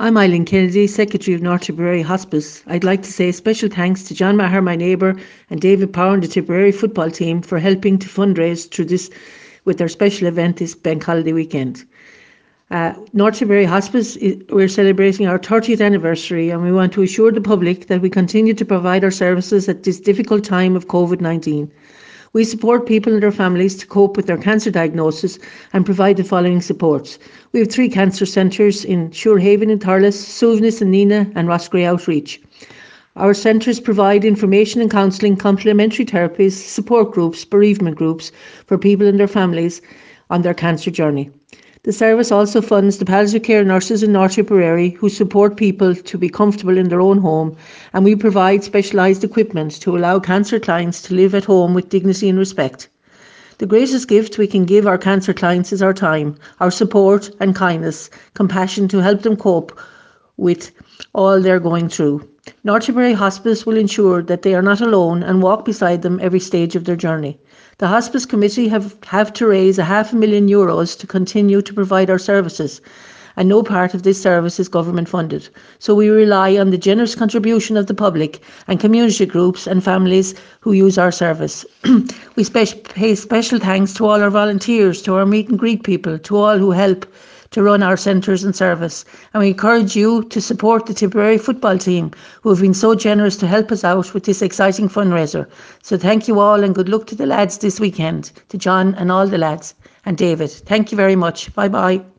I'm Eileen Kennedy, Secretary of North Tipperary Hospice. I'd like to say a special thanks to John Maher, my neighbour, and David Power and the Tipperary football team for helping to fundraise through this with their special event this bank holiday weekend. North Tipperary Hospice, we're celebrating our 30th anniversary and we want to assure the public that we continue to provide our services at this difficult time of COVID-19. We support people and their families to cope with their cancer diagnosis and provide the following supports. We have 3 cancer centres in Shorehaven in Thurles, Suveness in Nina and Roscrea Outreach. Our centres provide information and counselling, complementary therapies, support groups, bereavement groups for people and their families on their cancer journey. The service also funds the palliative care nurses in North Tipperary who support people to be comfortable in their own home, and we provide specialised equipment to allow cancer clients to live at home with dignity and respect. The greatest gift we can give our cancer clients is our time, our support and kindness, compassion to help them cope with all they're going through. North Tipperary Hospice will ensure that they are not alone and walk beside them every stage of their journey. The Hospice Committee have to raise €500,000 to continue to provide our services, and no part of this service is government funded. So we rely on the generous contribution of the public and community groups and families who use our service. We pay special thanks to all our volunteers, to our meet and greet people, to all who help to run our centres and service. And we encourage you to support the Tipperary football team who have been so generous to help us out with this exciting fundraiser. So thank you all and good luck to the lads this weekend, to John and all the lads and David. Thank you very much. Bye bye.